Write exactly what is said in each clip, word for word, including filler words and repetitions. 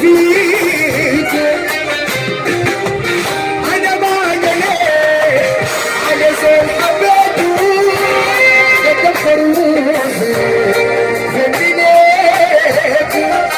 فيك انا ما قليت على زول حبيته تدخل روحي خلي ليك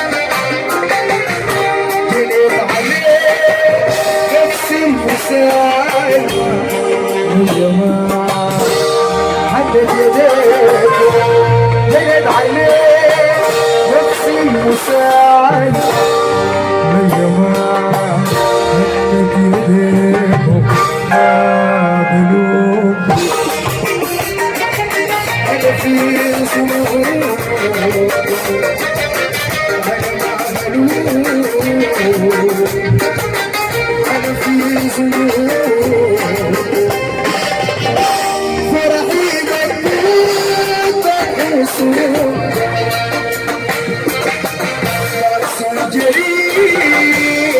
جليت عليه نفسي مساعد يا جماعة حدد يديك جليت عليه نفسي مساعد يا جماعة حدد يديك ما بلوم أنا في سرور أنا ما بلوم أنا في سرور فرحي مجنون بحسون رأس جريء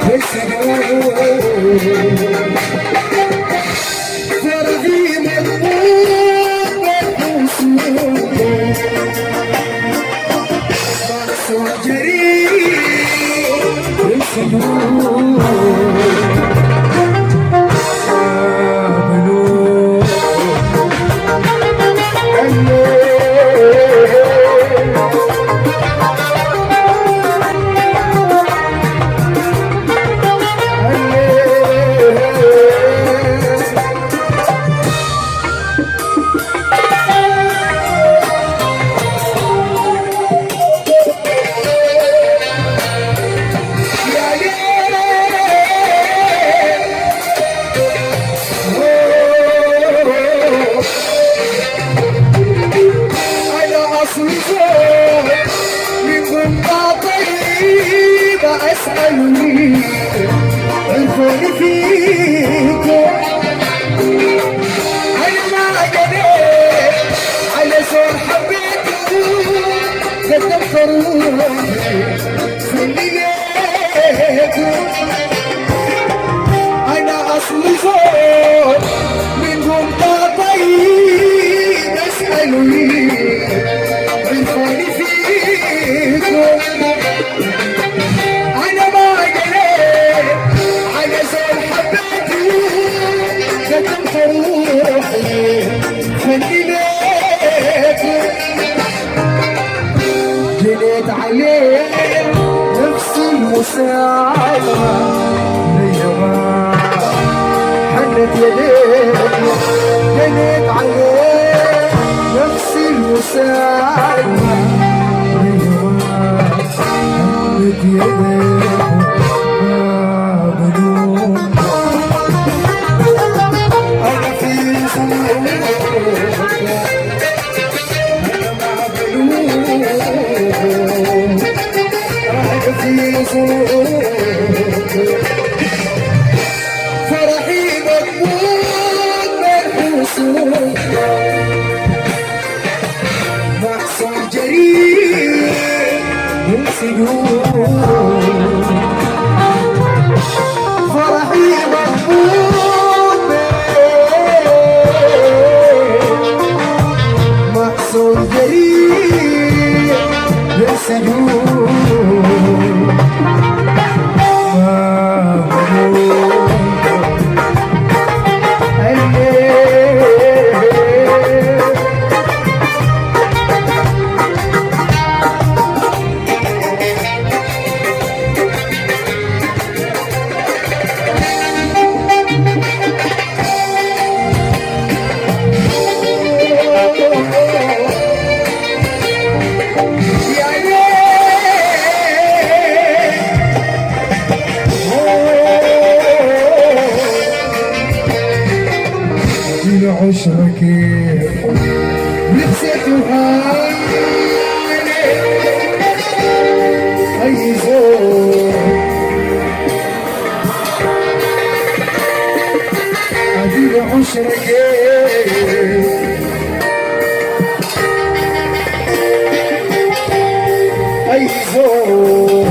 بسرور فرحي مجنون بحسون رأس جريء بسرور أسألني عرفوني فيك أنا ما قدرت على زول حبيته قدمت روحي خلي ليك أنا أصلي زول من قمت طيب أسألني عرفوني فيك أنا ما قليت على زول حبيته كتمت روحي خلي ليك جليت عليه نفسي مساعدة يا جماعة حنت يديك جليت عليه نفسي المساعدة يا جماعة حنت يديك ما بلوم أنا في سرور أنا ما بلوم أنا في سرور فرحي مضمون بالحصول محصول جريء من سجون فرحي مضمون محصول جريء من سجون عشرك نسيتها أي زور أدير عشرك أي زور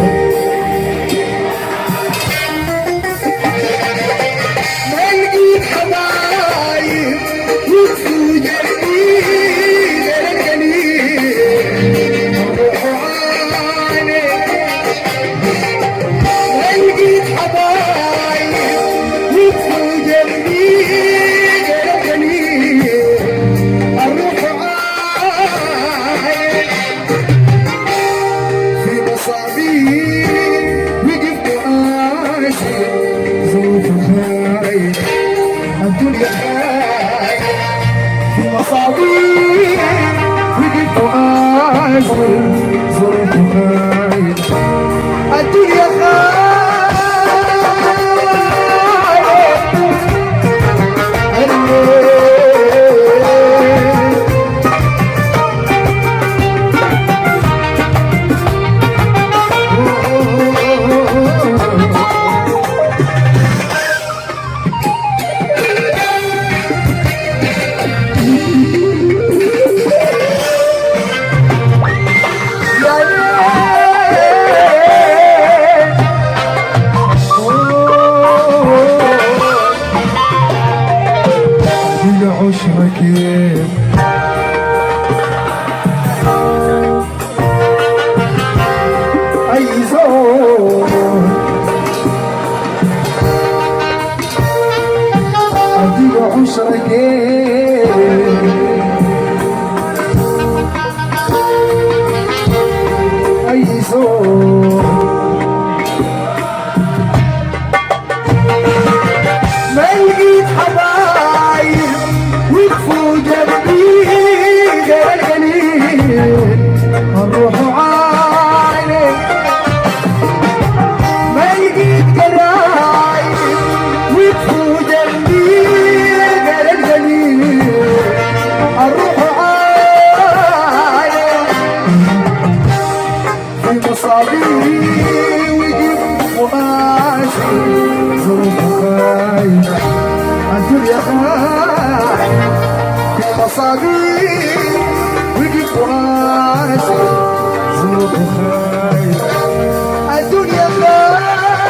ما لقيت حبايب يطفوا جرحي للقليل روحوا عني وقف قاسي ظروف خايف الدنيا خايف في مصابيح وقف قاسي ظروف خايف الدنيا خايف عشرك أي زور أديك عشرك أي زور ما لقيت حبايب وقفوا جنبي غير القليل الروح عالي ما لقيت قرايب وقفوا جنبي غير القليل الروح عالي في مصابيح وجب وماشي ظروف خاينة الدنيا خاينة في مصابيح وقف قاسي ظروف خاينة الدنيا خاينة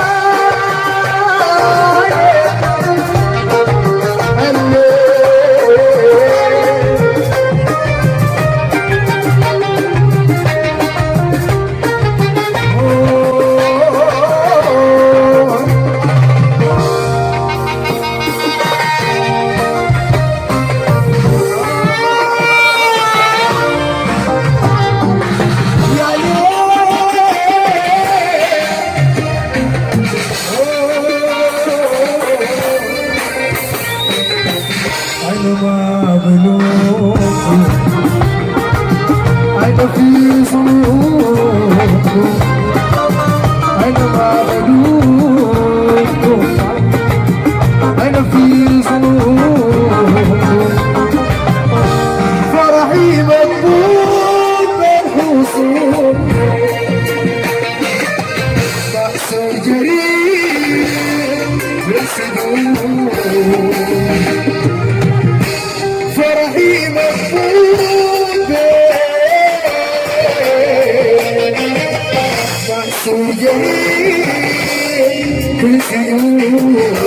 أنا في صنوعكم أنا معبدوكم أنا في صنوعكم فرحي مقبول بالحصول مأسور جريء بالصدور فرحي مقبول جميل كل شيء